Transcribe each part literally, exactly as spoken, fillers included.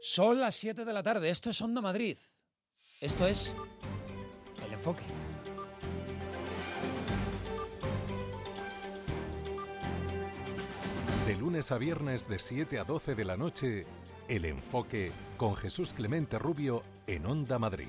Son las siete de la tarde, esto es Onda Madrid. Esto es El Enfoque. De lunes a viernes de siete a doce de la noche, El Enfoque con Jesús Clemente Rubio en Onda Madrid.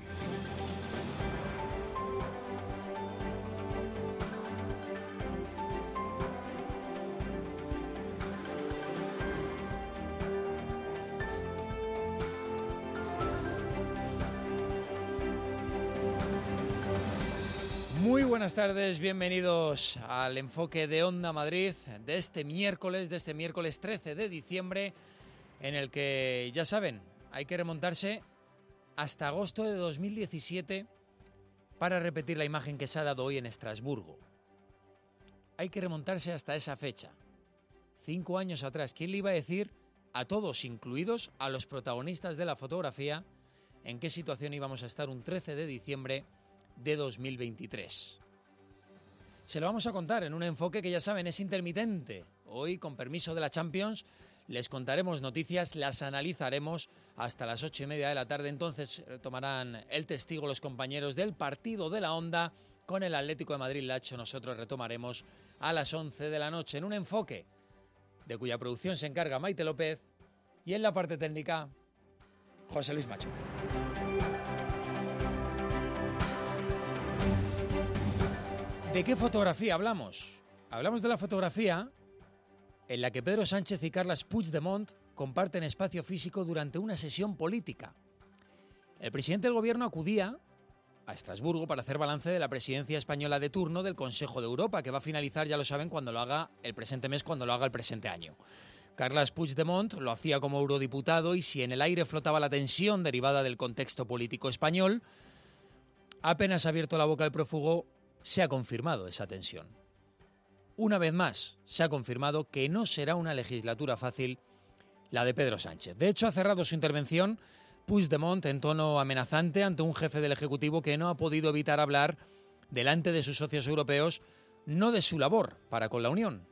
Muy buenas tardes, bienvenidos al Enfoque de Onda Madrid de este miércoles, de este miércoles trece de diciembre, en el que, ya saben, hay que remontarse hasta agosto de dos mil diecisiete para repetir la imagen que se ha dado hoy en Estrasburgo. Hay que remontarse hasta esa fecha, cinco años atrás. ¿Quién le iba a decir a todos, incluidos a los protagonistas de la fotografía, en qué situación íbamos a estar un trece de diciembre de dos mil veintitrés? Se lo vamos a contar en un enfoque que, ya saben, es intermitente. Hoy, con permiso de la Champions, les contaremos noticias, las analizaremos hasta las ocho y media de la tarde. Entonces retomarán el testigo los compañeros del partido de la Onda con el Atlético de Madrid-Lacho. Nosotros retomaremos a las once de la noche en un enfoque de cuya producción se encarga Maite López y en la parte técnica José Luis Machuca. ¿De qué fotografía hablamos? Hablamos de la fotografía en la que Pedro Sánchez y Carles Puigdemont comparten espacio físico durante una sesión política. El presidente del gobierno acudía a Estrasburgo para hacer balance de la presidencia española de turno del Consejo de Europa, que va a finalizar, ya lo saben, cuando lo haga el presente mes, cuando lo haga el presente año. Carles Puigdemont lo hacía como eurodiputado y si en el aire flotaba la tensión derivada del contexto político español, apenas ha abierto la boca el prófugo, se ha confirmado esa tensión. Una vez más, se ha confirmado que no será una legislatura fácil la de Pedro Sánchez. De hecho, ha cerrado su intervención Puigdemont en tono amenazante ante un jefe del Ejecutivo que no ha podido evitar hablar delante de sus socios europeos, no de su labor para con la Unión,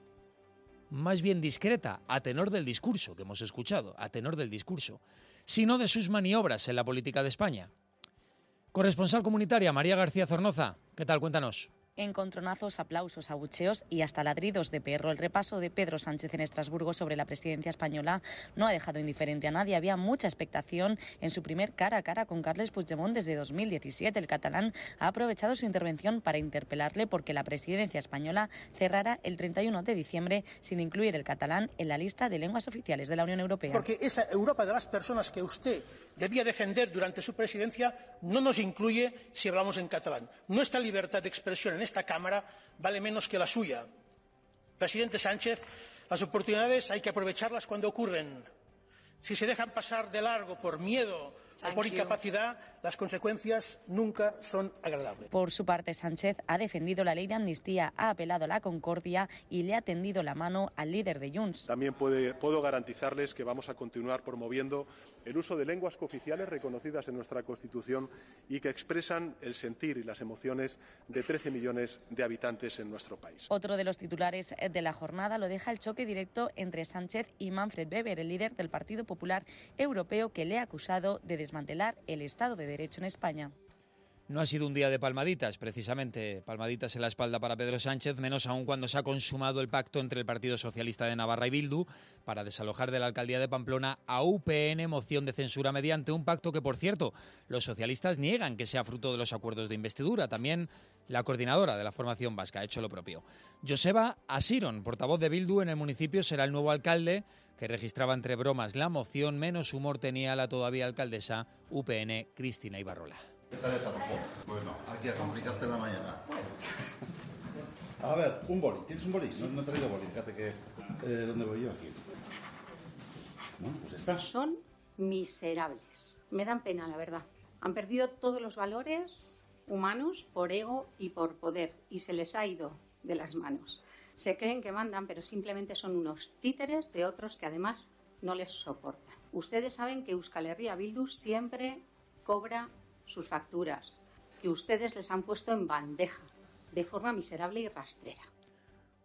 más bien discreta, a tenor del discurso que hemos escuchado, a tenor del discurso, sino de sus maniobras en la política de España. Corresponsal comunitaria María García Zornoza, ¿qué tal? Cuéntanos. Encontronazos, aplausos, abucheos y hasta ladridos de perro. El repaso de Pedro Sánchez en Estrasburgo sobre la presidencia española no ha dejado indiferente a nadie. Había mucha expectación en su primer cara a cara con Carles Puigdemont desde dos mil diecisiete. El catalán ha aprovechado su intervención para interpelarle porque la presidencia española cerrará el treinta y uno de diciembre sin incluir el catalán en la lista de lenguas oficiales de la Unión Europea. Porque esa Europa de las personas que usted debía defender durante su presidencia no nos incluye si hablamos en catalán. Nuestra libertad de expresión en esta Cámara vale menos que la suya. Presidente Sánchez, las oportunidades hay que aprovecharlas cuando ocurren. Si se dejan pasar de largo por miedo o por incapacidad, las consecuencias nunca son agradables. Por su parte, Sánchez ha defendido la ley de amnistía, ha apelado a la concordia y le ha tendido la mano al líder de Junts. También puede, puedo garantizarles que vamos a continuar promoviendo el uso de lenguas cooficiales reconocidas en nuestra Constitución y que expresan el sentir y las emociones de trece millones de habitantes en nuestro país. Otro de los titulares de la jornada lo deja el choque directo entre Sánchez y Manfred Weber, el líder del Partido Popular Europeo, que le ha acusado de desmantelar el Estado de Derecho en España. No ha sido un día de palmaditas, precisamente, palmaditas en la espalda para Pedro Sánchez, menos aún cuando se ha consumado el pacto entre el Partido Socialista de Navarra y Bildu para desalojar de la alcaldía de Pamplona a U P N, moción de censura mediante un pacto que, por cierto, los socialistas niegan que sea fruto de los acuerdos de investidura. También la coordinadora de la formación vasca ha hecho lo propio. Joseba Asiron, portavoz de Bildu en el municipio, será el nuevo alcalde, que registraba entre bromas la moción. Menos humor tenía la todavía alcaldesa U P N, Cristina Ibarrola. ¿Qué tal está, por favor? Bueno, aquí a complicarte la mañana. A ver, un boli. ¿Tienes un boli? No, no he traído boli. Fíjate que... Eh, ¿Dónde voy yo aquí? Bueno, pues está. Son miserables. Me dan pena, la verdad. Han perdido todos los valores humanos por ego y por poder. Y se les ha ido de las manos. Se creen que mandan, pero simplemente son unos títeres de otros que además no les soportan. Ustedes saben que Euskal Herria Bildu siempre cobra sus facturas, que ustedes les han puesto en bandeja, de forma miserable y rastrera.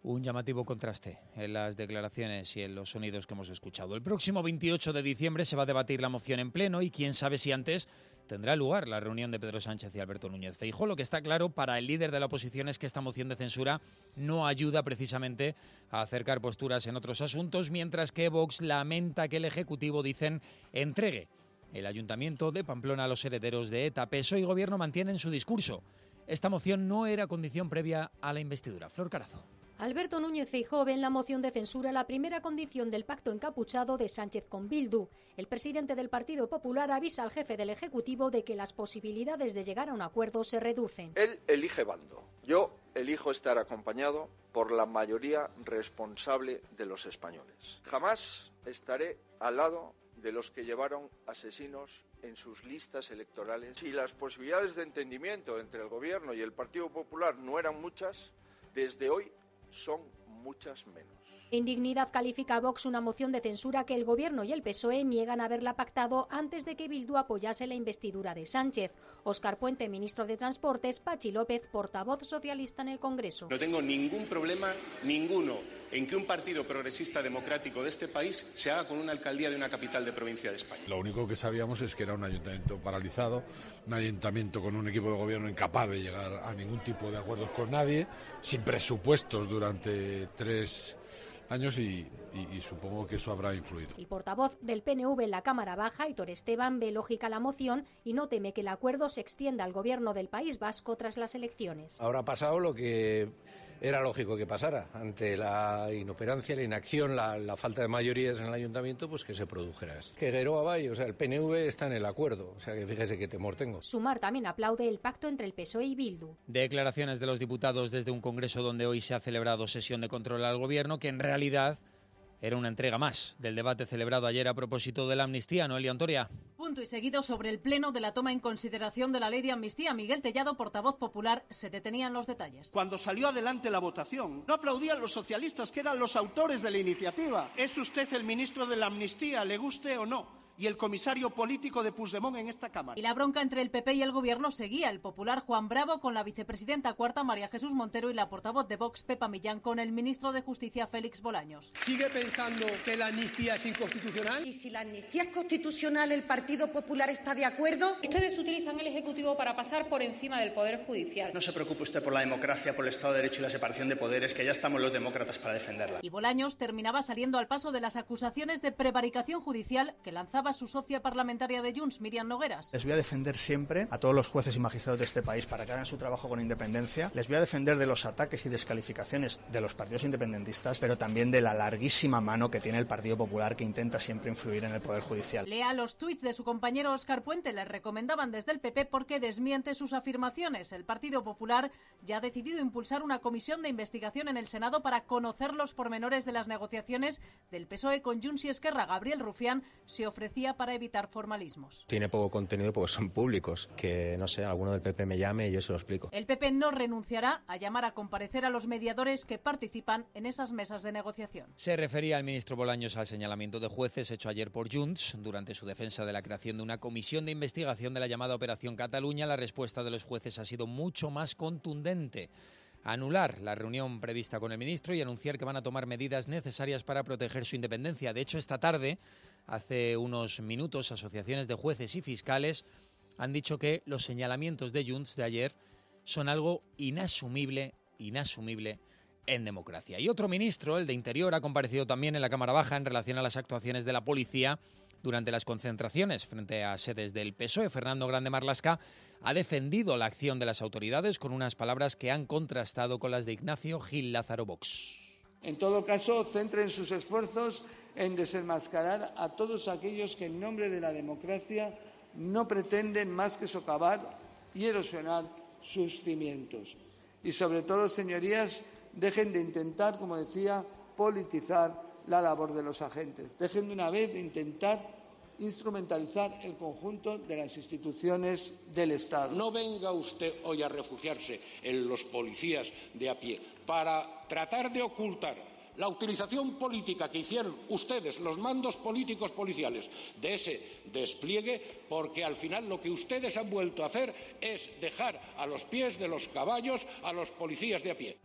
Un llamativo contraste en las declaraciones y en los sonidos que hemos escuchado. El próximo veintiocho de diciembre se va a debatir la moción en pleno y quién sabe si antes tendrá lugar la reunión de Pedro Sánchez y Alberto Núñez Feijóo. Lo que está claro para el líder de la oposición es que esta moción de censura no ayuda precisamente a acercar posturas en otros asuntos, mientras que Vox lamenta que el Ejecutivo, dicen, entregue el Ayuntamiento de Pamplona a los herederos de ETA. P S O E y Gobierno mantienen su discurso. Esta moción no era condición previa a la investidura. Flor Carazo. Alberto Núñez Feijóo ve en la moción de censura la primera condición del pacto encapuchado de Sánchez con Bildu. El presidente del Partido Popular avisa al jefe del Ejecutivo de que las posibilidades de llegar a un acuerdo se reducen. Él elige bando. Yo elijo estar acompañado por la mayoría responsable de los españoles. Jamás estaré al lado de los que llevaron asesinos en sus listas electorales. Si las posibilidades de entendimiento entre el Gobierno y el Partido Popular no eran muchas, desde hoy son muchas menos. Indignidad califica a Vox una moción de censura que el Gobierno y el P S O E niegan haberla pactado antes de que Bildu apoyase la investidura de Sánchez. Óscar Puente, ministro de Transportes, Pachi López, portavoz socialista en el Congreso. No tengo ningún problema, ninguno, en que un partido progresista democrático de este país se haga con una alcaldía de una capital de provincia de España. Lo único que sabíamos es que era un ayuntamiento paralizado, un ayuntamiento con un equipo de gobierno incapaz de llegar a ningún tipo de acuerdos con nadie, sin presupuestos durante tres años y, y, y supongo que eso habrá influido. El portavoz del P N V en la Cámara Baja, Aitor Esteban, ve lógica la moción y no teme que el acuerdo se extienda al Gobierno del País Vasco tras las elecciones. Ahora ha pasado lo que era lógico que pasara. Ante la inoperancia, la inacción, la, la falta de mayorías en el ayuntamiento, pues que se produjera esto. Que Geroa vaya, o sea, el P N V está en el acuerdo, o sea que fíjese qué temor tengo. Sumar también aplaude el pacto entre el P S O E y Bildu. Declaraciones de los diputados desde un congreso donde hoy se ha celebrado sesión de control al Gobierno, que en realidad era una entrega más del debate celebrado ayer a propósito de la amnistía. Noelia Antoria. Punto y seguido sobre el pleno de la toma en consideración de la ley de amnistía. Miguel Tellado, portavoz popular, se detenía en los detalles. Cuando salió adelante la votación, no aplaudían los socialistas, que eran los autores de la iniciativa. ¿Es usted el ministro de la amnistía, le guste o no? Y el comisario político de Puigdemont en esta Cámara. Y la bronca entre el P P y el Gobierno seguía. El popular Juan Bravo con la vicepresidenta cuarta María Jesús Montero y la portavoz de Vox Pepa Millán con el ministro de Justicia Félix Bolaños. ¿Sigue pensando que la amnistía es inconstitucional? Y si la amnistía es constitucional, ¿el Partido Popular está de acuerdo? Ustedes utilizan el Ejecutivo para pasar por encima del Poder Judicial. No se preocupe usted por la democracia, por el Estado de Derecho y la separación de poderes, que ya estamos los demócratas para defenderla. Y Bolaños terminaba saliendo al paso de las acusaciones de prevaricación judicial que lanzaba su socia parlamentaria de Junts, Miriam Nogueras. Les voy a defender siempre a todos los jueces y magistrados de este país para que hagan su trabajo con independencia. Les voy a defender de los ataques y descalificaciones de los partidos independentistas, pero también de la larguísima mano que tiene el Partido Popular, que intenta siempre influir en el Poder Judicial. Lea los tuits de su compañero Óscar Puente. Le recomendaban desde el P P porque desmiente sus afirmaciones. El Partido Popular ya ha decidido impulsar una comisión de investigación en el Senado para conocer los pormenores de las negociaciones del P S O E con Junts y Esquerra. Gabriel Rufián se ofrecía para evitar formalismos. Tiene poco contenido porque son públicos. Que, no sé, alguno del P P me llame y yo se lo explico. El P P no renunciará a llamar a comparecer a los mediadores que participan en esas mesas de negociación. Se refería el ministro Bolaños al señalamiento de jueces hecho ayer por Junts durante su defensa de la creación de una comisión de investigación de la llamada Operación Cataluña. La respuesta de los jueces ha sido mucho más contundente. Anular la reunión prevista con el ministro y anunciar que van a tomar medidas necesarias para proteger su independencia. De hecho, esta tarde, hace unos minutos, asociaciones de jueces y fiscales han dicho que los señalamientos de Junts de ayer son algo inasumible, inasumible en democracia. Y otro ministro, el de Interior, ha comparecido también en la Cámara Baja en relación a las actuaciones de la policía durante las concentraciones frente a sedes del P S O E. Fernando Grande Marlaska ha defendido la acción de las autoridades con unas palabras que han contrastado con las de Ignacio Gil Lázaro, Vox. En todo caso, centren sus esfuerzos en desenmascarar a todos aquellos que en nombre de la democracia no pretenden más que socavar y erosionar sus cimientos. Y sobre todo, señorías, dejen de intentar, como decía, politizar la labor de los agentes. Dejen de una vez de intentar instrumentalizar el conjunto de las instituciones del Estado. No venga usted hoy a refugiarse en los policías de a pie para tratar de ocultar la utilización política que hicieron ustedes, los mandos políticos policiales, de ese despliegue, porque al final lo que ustedes han vuelto a hacer es dejar a los pies de los caballos a los policías de a pie.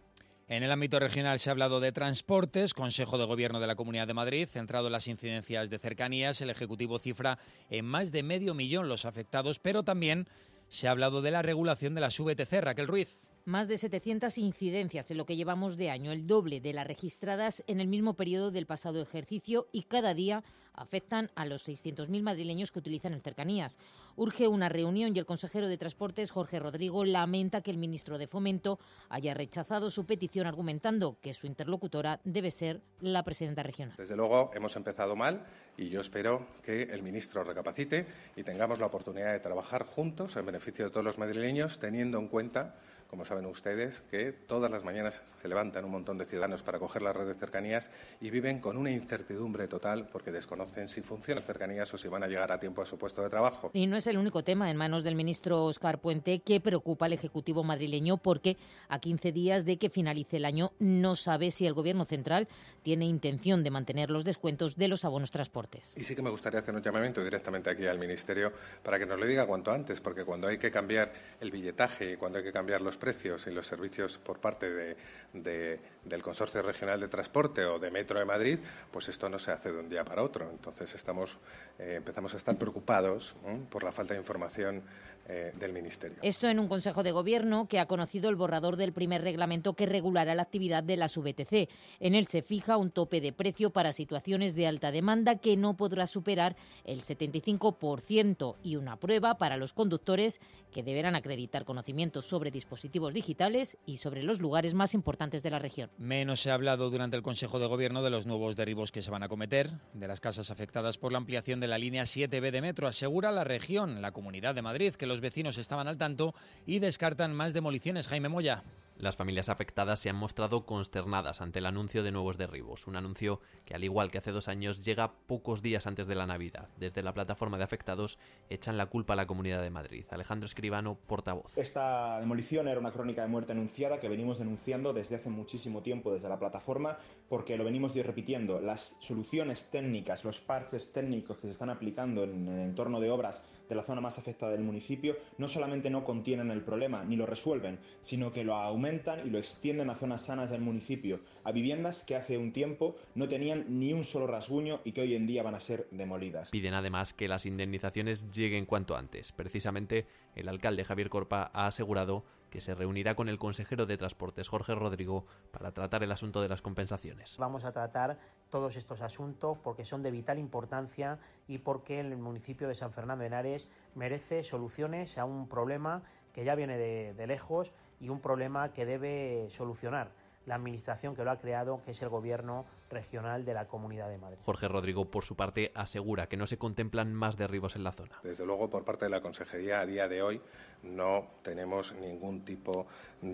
En el ámbito regional se ha hablado de transportes, Consejo de Gobierno de la Comunidad de Madrid, centrado en las incidencias de cercanías. El Ejecutivo cifra en más de medio millón los afectados, pero también se ha hablado de la regulación de las V T C. Raquel Ruiz. Más de setecientas incidencias en lo que llevamos de año, el doble de las registradas en el mismo periodo del pasado ejercicio, y cada día afectan a los seiscientos mil madrileños que utilizan el Cercanías. Urge una reunión y el consejero de Transportes, Jorge Rodrigo, lamenta que el ministro de Fomento haya rechazado su petición, argumentando que su interlocutora debe ser la presidenta regional. Desde luego hemos empezado mal y yo espero que el ministro recapacite y tengamos la oportunidad de trabajar juntos en beneficio de todos los madrileños, teniendo en cuenta, como saben ustedes, que todas las mañanas se levantan un montón de ciudadanos para coger la red de cercanías y viven con una incertidumbre total porque desconocen si funcionan cercanías o si van a llegar a tiempo a su puesto de trabajo. Y no es el único tema en manos del ministro Óscar Puente que preocupa al Ejecutivo madrileño, porque a quince días de que finalice el año no sabe si el Gobierno central tiene intención de mantener los descuentos de los abonos transportes. Y sí que me gustaría hacer un llamamiento directamente aquí al Ministerio para que nos lo diga cuanto antes, porque cuando hay que cambiar el billetaje y cuando hay que cambiar los precios y los servicios por parte de, de, del Consorcio Regional de Transporte o de Metro de Madrid, pues esto no se hace de un día para otro. Entonces estamos, eh, empezamos a estar preocupados ¿eh? por la falta de información eh, del Ministerio. Esto en un Consejo de Gobierno que ha conocido el borrador del primer reglamento que regulará la actividad de las V T C. En él se fija un tope de precio para situaciones de alta demanda que no podrá superar el setenta y cinco por ciento y una prueba para los conductores que deberán acreditar conocimientos sobre dispositivos digitales y sobre los lugares más importantes de la región. Menos se ha hablado durante el Consejo de Gobierno de los nuevos derribos que se van a cometer, de las casas afectadas por la ampliación de la línea siete B de metro. Asegura la región, la Comunidad de Madrid, que los vecinos estaban al tanto y descartan más demoliciones. Jaime Moya. Las familias afectadas se han mostrado consternadas ante el anuncio de nuevos derribos, un anuncio que, al igual que hace dos años, llega pocos días antes de la Navidad. Desde la plataforma de afectados echan la culpa a la Comunidad de Madrid. Alejandro Escribano, portavoz. Esta demolición era una crónica de muerte anunciada que venimos denunciando desde hace muchísimo tiempo desde la plataforma, porque lo venimos repitiendo. Las soluciones técnicas, los parches técnicos que se están aplicando en el entorno de obras de la zona más afectada del municipio no solamente no contienen el problema ni lo resuelven, sino que lo aumentan y lo extienden a zonas sanas del municipio, a viviendas que hace un tiempo no tenían ni un solo rasguño y que hoy en día van a ser demolidas. Piden además que las indemnizaciones lleguen cuanto antes. Precisamente, el alcalde Javier Corpa ha asegurado que se reunirá con el consejero de Transportes, Jorge Rodrigo, para tratar el asunto de las compensaciones. Vamos a tratar todos estos asuntos porque son de vital importancia y porque el municipio de San Fernando de Henares merece soluciones a un problema que ya viene de, de lejos y un problema que debe solucionar la administración que lo ha creado, que es el Gobierno regional de la Comunidad de Madrid. Jorge Rodrigo, por su parte, asegura que no se contemplan más derribos en la zona. Desde luego, por parte de la Consejería, a día de hoy no tenemos ningún tipo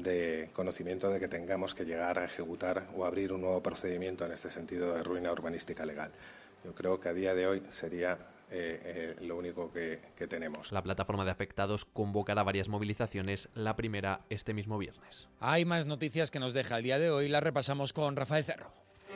de conocimiento de que tengamos que llegar a ejecutar o abrir un nuevo procedimiento en este sentido de ruina urbanística legal. Yo creo que a día de hoy sería Eh, eh, lo único que, que tenemos. La plataforma de afectados convocará varias movilizaciones, la primera este mismo viernes. Hay más noticias que nos deja el día de hoy, las repasamos con Rafael Cerro.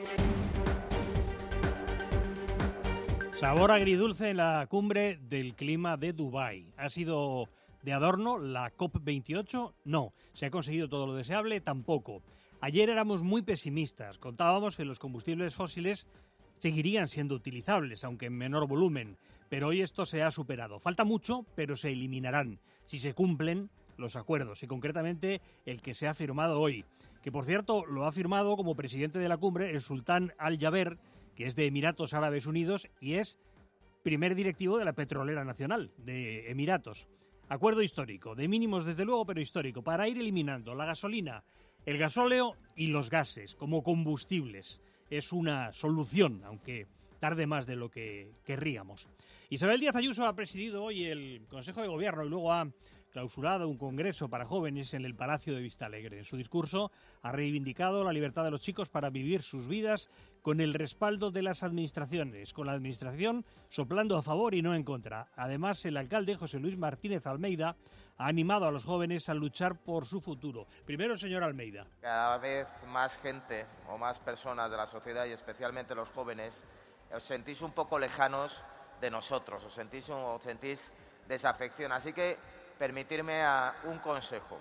Sabor agridulce en la cumbre del clima de Dubái. ¿Ha sido de adorno la COP veintiocho? No. ¿Se ha conseguido todo lo deseable? Tampoco. Ayer éramos muy pesimistas. Contábamos que los combustibles fósiles seguirían siendo utilizables, aunque en menor volumen, pero hoy esto se ha superado. Falta mucho, pero se eliminarán si se cumplen los acuerdos, y concretamente el que se ha firmado hoy, que por cierto lo ha firmado como presidente de la cumbre el sultán Al Jaber, que es de Emiratos Árabes Unidos y es primer directivo de la Petrolera Nacional de Emiratos. Acuerdo histórico, de mínimos desde luego, pero histórico, para ir eliminando la gasolina, el gasóleo y los gases como combustibles. Es una solución, aunque tarde más de lo que querríamos. Isabel Díaz Ayuso ha presidido hoy el Consejo de Gobierno y luego ha clausurado un congreso para jóvenes en el Palacio de Vistalegre. En su discurso ha reivindicado la libertad de los chicos para vivir sus vidas con el respaldo de las administraciones, con la administración soplando a favor y no en contra. Además, el alcalde José Luis Martínez Almeida ha animado a los jóvenes a luchar por su futuro. Primero, señor Almeida. Cada vez más gente o más personas de la sociedad y especialmente los jóvenes os sentís un poco lejanos de nosotros, os sentís, os sentís desafección. Así que permitirme a un consejo.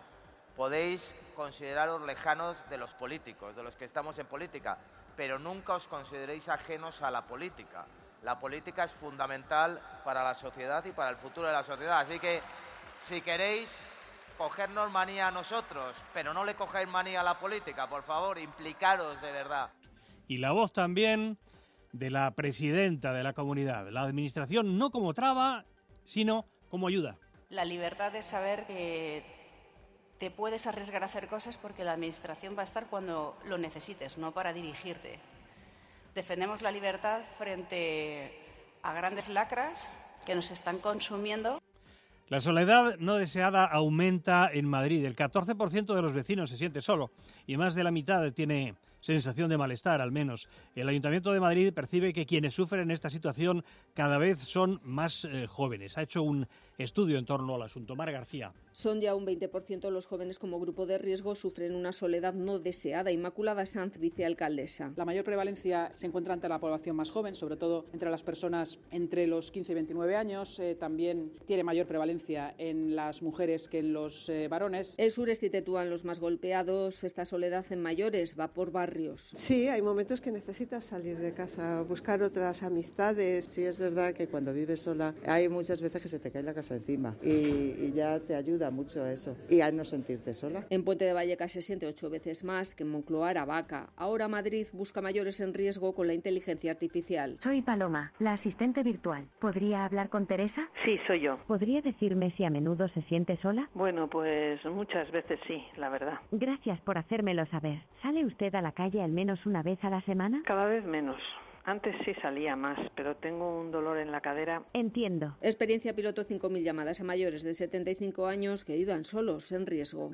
Podéis consideraros lejanos de los políticos, de los que estamos en política, pero nunca os consideréis ajenos a la política. La política es fundamental para la sociedad y para el futuro de la sociedad. Así que, si queréis cogernos manía a nosotros, pero no le cogáis manía a la política, por favor, implicaros de verdad. Y la voz también de la presidenta de la comunidad. La administración no como traba, sino como ayuda. La libertad de saber que te puedes arriesgar a hacer cosas porque la administración va a estar cuando lo necesites, no para dirigirte. Defendemos la libertad frente a grandes lacras que nos están consumiendo. La soledad no deseada aumenta en Madrid. El catorce por ciento de los vecinos se siente solo y más de la mitad tiene sensación de malestar, al menos. El Ayuntamiento de Madrid percibe que quienes sufren esta situación cada vez son más eh, jóvenes. Ha hecho un estudio en torno al asunto. Mar García. Son ya un veinte por ciento los jóvenes como grupo de riesgo sufren una soledad no deseada. Inmaculada Sanz, vicealcaldesa. La mayor prevalencia se encuentra entre la población más joven, sobre todo entre las personas entre los quince y veintinueve años. Eh, también tiene mayor prevalencia en las mujeres que en los eh, varones. El sureste y Tetuán los más golpeados. Esta soledad en mayores va por barrios. Sí, hay momentos que necesitas salir de casa, buscar otras amistades. Sí, es verdad que cuando vives sola hay muchas veces que se te cae la casa encima y, y ya te ayuda mucho a eso y a no sentirte sola. En Puente de Vallecas se siente ocho veces más que en Moncloa, Aravaca. Ahora Madrid busca mayores en riesgo con la inteligencia artificial. Soy Paloma, la asistente virtual. ¿Podría hablar con Teresa? Sí, soy yo. ¿Podría decirme si a menudo se siente sola? Bueno, pues muchas veces sí, la verdad. Gracias por hacérmelo saber. ¿Sale usted a la calle al menos una vez a la semana? Cada vez menos. Antes sí salía más, pero tengo un dolor en la cadera. Entiendo. Experiencia piloto cinco mil llamadas a mayores de setenta y cinco años que vivan solos en riesgo.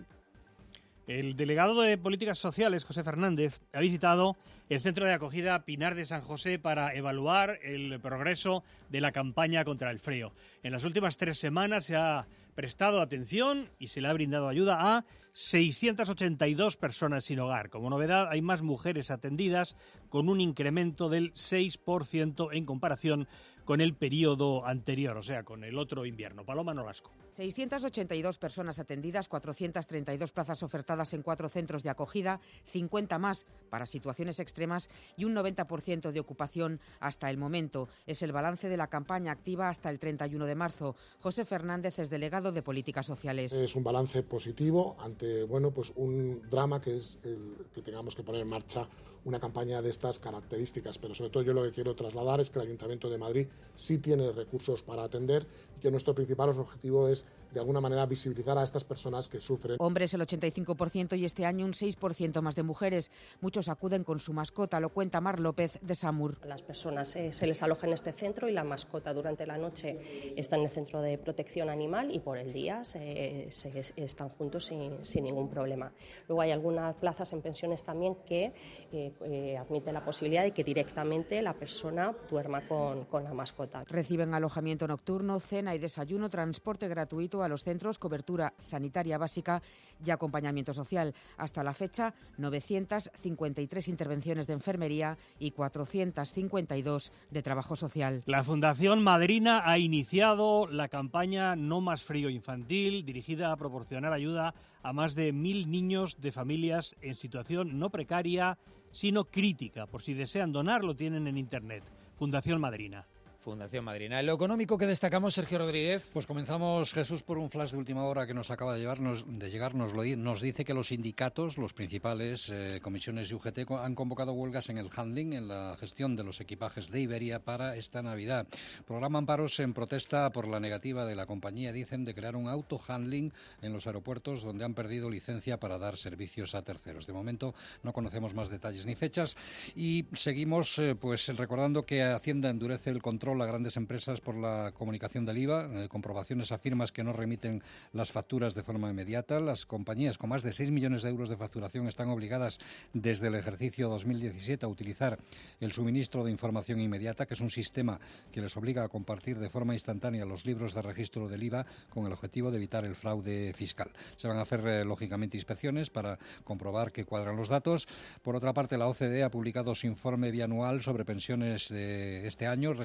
El delegado de Políticas Sociales, José Fernández, ha visitado el centro de acogida Pinar de San José para evaluar el progreso de la campaña contra el frío. En las últimas tres semanas se ha prestado atención y se le ha brindado ayuda a seiscientas ochenta y dos personas sin hogar. Como novedad, hay más mujeres atendidas con un incremento del seis por ciento en comparación con el periodo anterior, o sea, con el otro invierno. Paloma Nolasco. seiscientas ochenta y dos personas atendidas, cuatrocientas treinta y dos plazas ofertadas en cuatro centros de acogida, cincuenta más para situaciones extremas y un noventa por ciento de ocupación hasta el momento. Es el balance de la campaña activa hasta el treinta y uno de marzo. José Fernández es delegado de Políticas Sociales. Es un balance positivo ante, bueno, pues un drama que es el que tengamos que poner en marcha una campaña de estas características, pero sobre todo yo lo que quiero trasladar es que el Ayuntamiento de Madrid sí tiene recursos para atender y que nuestro principal objetivo es, de alguna manera, visibilizar a estas personas que sufren. Hombres el ochenta y cinco por ciento y este año un seis por ciento más de mujeres. Muchos acuden con su mascota, lo cuenta Mar López de Samur. A las personas eh, se les aloja en este centro y la mascota durante la noche está en el centro de protección animal y por el día se, se están juntos sin, sin ningún problema. Luego hay algunas plazas en pensiones también que eh, eh, admiten la posibilidad de que directamente la persona duerma con, con la mascota. Reciben alojamiento nocturno, cena y desayuno, transporte gratuito a los centros, cobertura sanitaria básica y acompañamiento social. Hasta la fecha, novecientas cincuenta y tres intervenciones de enfermería y cuatrocientas cincuenta y dos de trabajo social. La Fundación Madrina ha iniciado la campaña No Más Frío Infantil, dirigida a proporcionar ayuda a más de mil niños de familias en situación no precaria, sino crítica. Por si desean donar, lo tienen en Internet. Fundación Madrina. Fundación Madrina. En lo económico que destacamos, Sergio Rodríguez. Pues comenzamos, Jesús, por un flash de última hora que nos acaba de, llevarnos, de llegar. Nos, lo, nos dice que los sindicatos, los principales, eh, comisiones y U G T, han convocado huelgas en el handling, en la gestión de los equipajes de Iberia para esta Navidad. Programan paros en protesta por la negativa de la compañía, dicen, de crear un auto-handling en los aeropuertos donde han perdido licencia para dar servicios a terceros. De momento no conocemos más detalles ni fechas y seguimos eh, pues recordando que Hacienda endurece el control a grandes empresas por la comunicación del I V A, eh, comprobaciones a firmas que no remiten las facturas de forma inmediata. Las compañías con más de seis millones de euros de facturación están obligadas desde el ejercicio dos mil diecisiete a utilizar el suministro de información inmediata, que es un sistema que les obliga a compartir de forma instantánea los libros de registro del I V A con el objetivo de evitar el fraude fiscal. Se van a hacer, eh, lógicamente, inspecciones para comprobar que cuadran los datos. Por otra parte, la O C D E ha publicado su informe bianual sobre pensiones de este año. Recoge que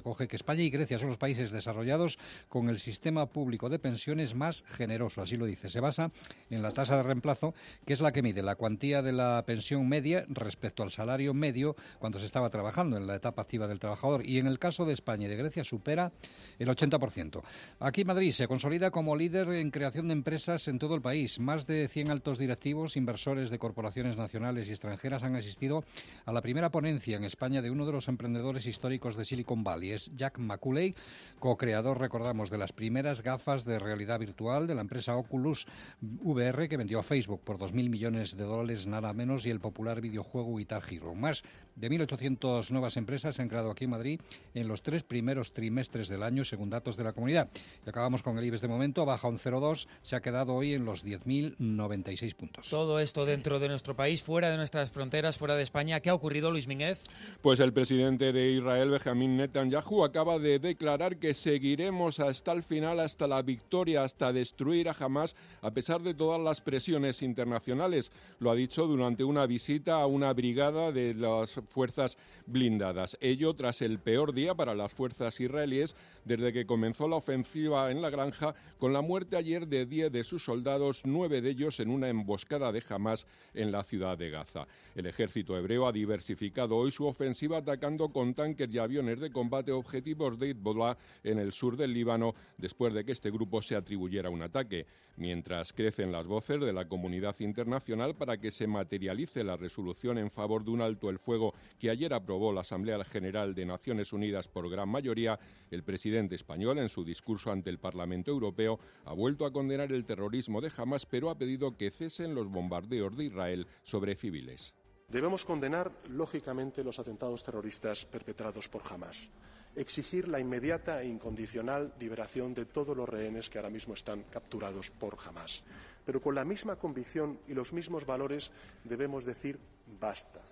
España y Grecia son los países desarrollados con el sistema público de pensiones más generoso, así lo dice. Se basa en la tasa de reemplazo, que es la que mide la cuantía de la pensión media respecto al salario medio cuando se estaba trabajando en la etapa activa del trabajador, y en el caso de España y de Grecia supera el ochenta por ciento. Aquí Madrid se consolida como líder en creación de empresas en todo el país. Más de cien altos directivos, inversores de corporaciones nacionales y extranjeras han asistido a la primera ponencia en España de uno de los emprendedores históricos de Silicon Valley. Es Jack McCulley, co-creador, recordamos, de las primeras gafas de realidad virtual de la empresa Oculus V R, que vendió a Facebook por dos mil millones de dólares nada menos, y el popular videojuego Guitar Hero. Más de mil ochocientas nuevas empresas se han creado aquí en Madrid en los tres primeros trimestres del año, según datos de la comunidad. Y acabamos con el IBEX de momento, baja un cero coma dos, se ha quedado hoy en los diez mil noventa y seis puntos. Todo esto dentro de nuestro país, fuera de nuestras fronteras, fuera de España. ¿Qué ha ocurrido, Luis Mínguez? Pues el presidente de Israel, Benjamín Netanyahu, acaba de declarar que seguiremos hasta el final, hasta la victoria, hasta destruir a Hamás, a pesar de todas las presiones internacionales. Lo ha dicho durante una visita a una brigada de las fuerzas blindadas. Ello tras el peor día para las fuerzas israelíes desde que comenzó la ofensiva en la granja, con la muerte ayer de diez de sus soldados, nueve de ellos en una emboscada de Hamás en la ciudad de Gaza. El ejército hebreo ha diversificado hoy su ofensiva atacando con tanques y aviones de combate objetivos de Hezbollah en el sur del Líbano, después de que este grupo se atribuyera un ataque. Mientras crecen las voces de la comunidad internacional para que se materialice la resolución en favor de un alto el fuego que ayer aprobó la Asamblea General de Naciones Unidas por gran mayoría, el presidente español, en su discurso ante el Parlamento Europeo, ha vuelto a condenar el terrorismo de Hamás, pero ha pedido que cesen los bombardeos de Israel sobre civiles. Debemos condenar, lógicamente, los atentados terroristas perpetrados por Hamás. Exigir la inmediata e incondicional liberación de todos los rehenes que ahora mismo están capturados por Hamás. Pero con la misma convicción y los mismos valores debemos decir basta.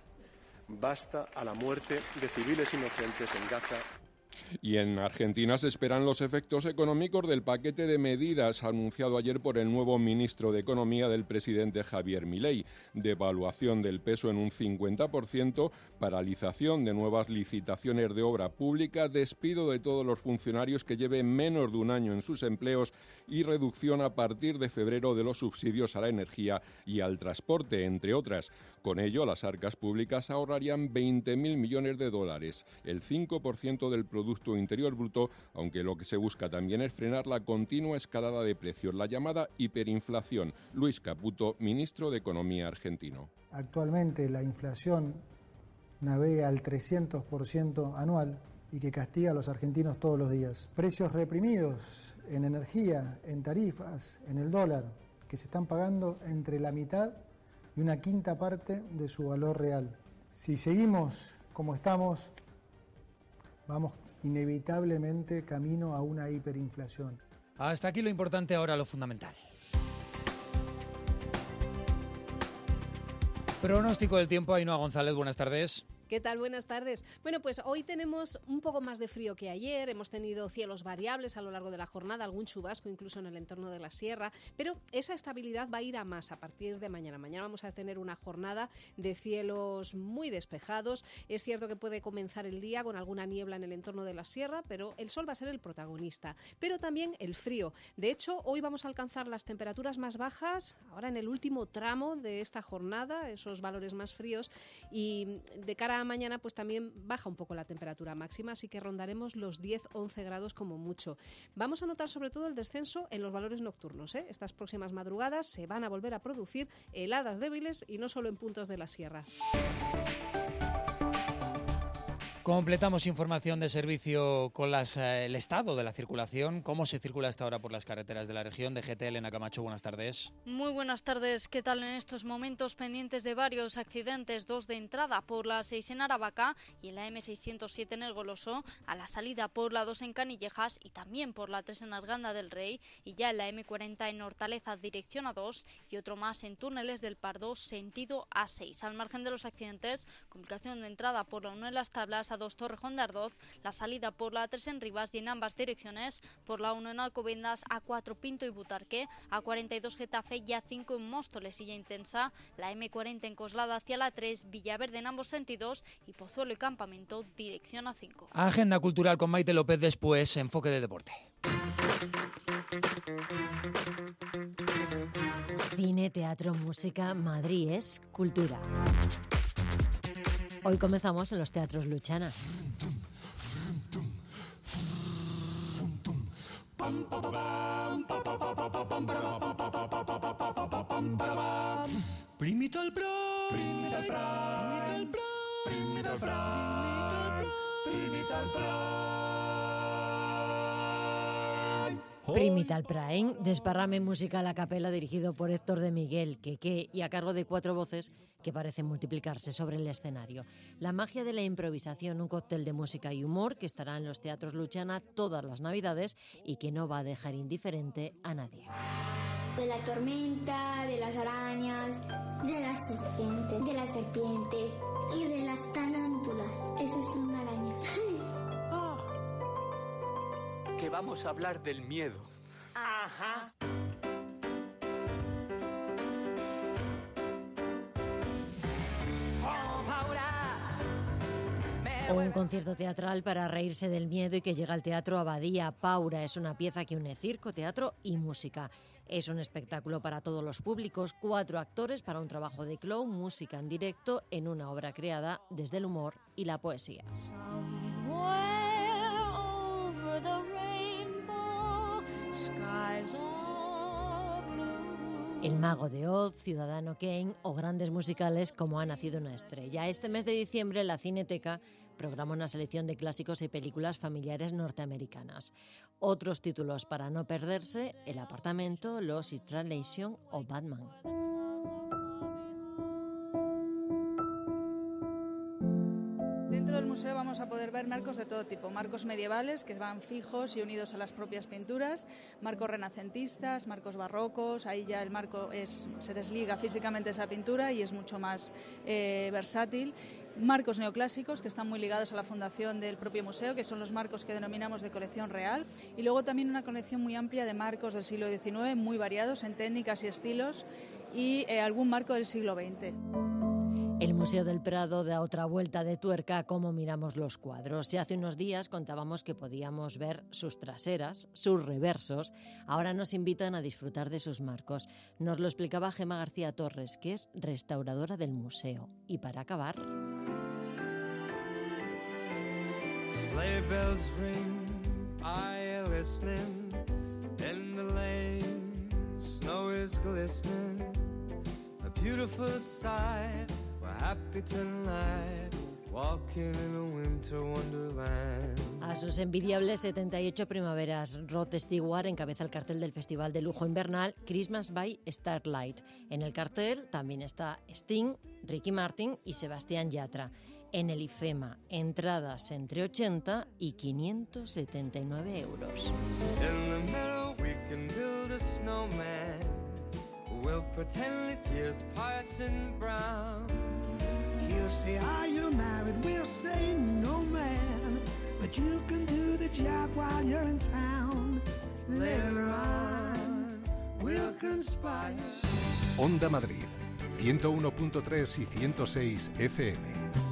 Basta a la muerte de civiles inocentes en Gaza. Y en Argentina se esperan los efectos económicos del paquete de medidas anunciado ayer por el nuevo ministro de Economía del presidente Javier Milei. Devaluación del peso en un cincuenta por ciento, paralización de nuevas licitaciones de obra pública, despido de todos los funcionarios que lleven menos de un año en sus empleos y reducción a partir de febrero de los subsidios a la energía y al transporte, entre otras. Con ello, las arcas públicas ahorrarían veinte mil millones de dólares, el cinco por ciento del Producto Interior Bruto, aunque lo que se busca también es frenar la continua escalada de precios, la llamada hiperinflación. Luis Caputo, ministro de Economía argentino. Actualmente la inflación navega al trescientos por ciento anual y que castiga a los argentinos todos los días. Precios reprimidos en energía, en tarifas, en el dólar, que se están pagando entre la mitad y una quinta parte de su valor real. Si seguimos como estamos, vamos inevitablemente camino a una hiperinflación. Hasta aquí lo importante, ahora lo fundamental. Pronóstico del tiempo, Ainhoa González, buenas tardes. ¿Qué tal? Buenas tardes. Bueno, pues hoy tenemos un poco más de frío que ayer, hemos tenido cielos variables a lo largo de la jornada, algún chubasco incluso en el entorno de la sierra, pero esa estabilidad va a ir a más a partir de mañana. Mañana vamos a tener una jornada de cielos muy despejados. Es cierto que puede comenzar el día con alguna niebla en el entorno de la sierra, pero el sol va a ser el protagonista, pero también el frío. De hecho, hoy vamos a alcanzar las temperaturas más bajas, ahora en el último tramo de esta jornada, esos valores más fríos, y de cara a mañana pues también baja un poco la temperatura máxima, así que rondaremos los diez a once grados como mucho. Vamos a notar sobre todo el descenso en los valores nocturnos, ¿eh? Estas próximas madrugadas se van a volver a producir heladas débiles y no solo en puntos de la sierra. Completamos información de servicio con las, eh, el estado de la circulación. ¿Cómo se circula hasta ahora por las carreteras de la región? D G T, Elena Camacho, buenas tardes. Muy buenas tardes. ¿Qué tal en estos momentos pendientes de varios accidentes? Dos de entrada por la seis en Aravaca y en la eme seiscientos siete en El Goloso, a la salida por la dos en Canillejas y también por la tres en Arganda del Rey, y ya en la eme cuarenta en Hortaleza dirección A dos y otro más en Túneles del Pardo sentido A seis. Al margen de los accidentes, comunicación de entrada por la uno en Las Tablas a dos Torrejón de Ardoz, la salida por la tres en Rivas y en ambas direcciones, por la uno en Alcobendas, A cuatro Pinto y Butarque, A cuarenta y dos Getafe y A cinco en Móstoles y Ya Intensa, la eme cuarenta en Coslada hacia la tres, Villaverde en ambos sentidos y Pozuelo y Campamento dirección A cinco. Agenda cultural con Maite López, después Enfoque de Deporte. Cine, teatro, música, Madrid es cultura. Hoy comenzamos en los teatros Luchana. Primital Prime, Primital Prime, Primital Prime, Primital Prime. Primital Prime, desparrame musical a capela dirigido por Héctor de Miguel, Queque, y a cargo de cuatro voces que parecen multiplicarse sobre el escenario. La magia de la improvisación, un cóctel de música y humor que estará en los teatros Luchana todas las Navidades y que no va a dejar indiferente a nadie. De la tormenta, de las arañas, de las serpientes, de las serpientes y de las tarántulas. Eso es una araña. Que vamos a hablar del miedo. Ajá. Un concierto teatral para reírse del miedo y que llega al Teatro Abadía. Paura es una pieza que une circo, teatro y música. Es un espectáculo para todos los públicos, cuatro actores para un trabajo de clown, música en directo en una obra creada desde el humor y la poesía. El Mago de Oz, Ciudadano Kane o grandes musicales como Ha nacido una estrella. Este mes de diciembre la Cineteca programa una selección de clásicos y películas familiares norteamericanas. Otros títulos para no perderse: El apartamento, Lost in Translation o Batman. Dentro del museo vamos a poder ver marcos de todo tipo, marcos medievales que van fijos y unidos a las propias pinturas, marcos renacentistas, marcos barrocos, ahí ya el marco es, se desliga físicamente esa pintura y es mucho más eh, versátil, marcos neoclásicos que están muy ligados a la fundación del propio museo, que son los marcos que denominamos de colección real, y luego también una colección muy amplia de marcos del siglo diecinueve, muy variados en técnicas y estilos, y eh, algún marco del siglo veinte. El Museo del Prado da otra vuelta de tuerca a cómo miramos los cuadros. Y hace unos días contábamos que podíamos ver sus traseras, sus reversos. Ahora nos invitan a disfrutar de sus marcos. Nos lo explicaba Gemma García Torres, que es restauradora del museo. Y para acabar... Sleigh bells ring, I listening, in the lane, snow is glistening, a beautiful sight. Happy tonight, walking in a winter wonderland. A sus envidiables setenta y ocho primaveras, Rod Stewart encabeza el cartel del Festival de Lujo Invernal Christmas by Starlight. En el cartel también está Sting, Ricky Martin y Sebastián Yatra. En el IFEMA, entradas entre ochenta y quinientos setenta y nueve euros. In the middle we can build a snowman. We'll pretend it feels Parson Brown. He'll say, are you married? We'll say, no, man. But you can do the job while you're in town. Later on, we'll conspire. Onda Madrid, ciento uno punto tres y ciento seis F M.